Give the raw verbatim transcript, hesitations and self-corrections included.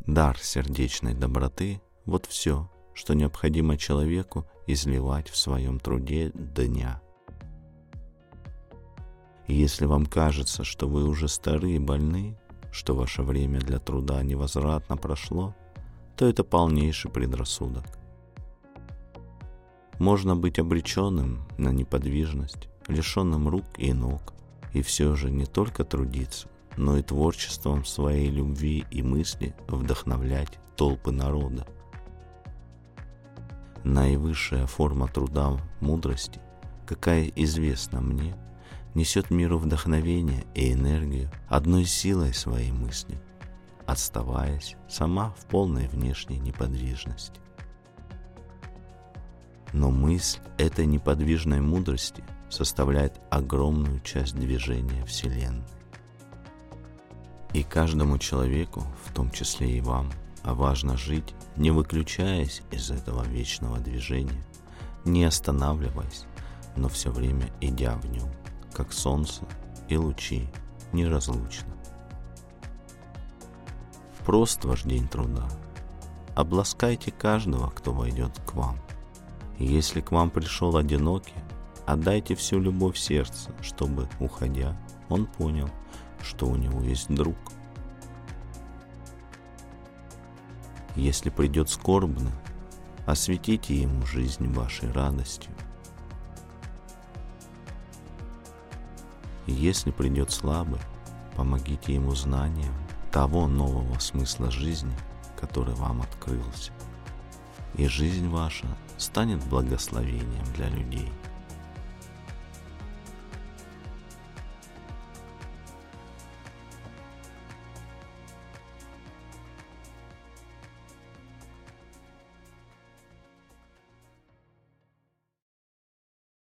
Дар сердечной доброты – вот все, что необходимо человеку изливать в своем труде дня. И если вам кажется, что вы уже стары и больны, что ваше время для труда невозвратно прошло, то это полнейший предрассудок. Можно быть обреченным на неподвижность, лишенным рук и ног, и все же не только трудиться, но и творчеством своей любви и мысли вдохновлять толпы народа. Наивысшая форма труда мудрости, какая известна мне, несет миру вдохновение и энергию одной силой своей мысли, оставаясь сама в полной внешней неподвижности. Но мысль этой неподвижной мудрости составляет огромную часть движения Вселенной. И каждому человеку, в том числе и вам, важно жить, не выключаясь из этого вечного движения, не останавливаясь, но все время идя в нем, как солнце и лучи, неразлучно. Прост ваш день труда. Обласкайте каждого, кто войдет к вам. Если к вам пришел одинокий, отдайте всю любовь сердца, чтобы, уходя, он понял, что у него есть друг. Если придет скорбный, осветите ему жизнь вашей радостью. Если придет слабый, помогите ему знанием того нового смысла жизни, который вам открылся, и жизнь ваша станет благословением для людей.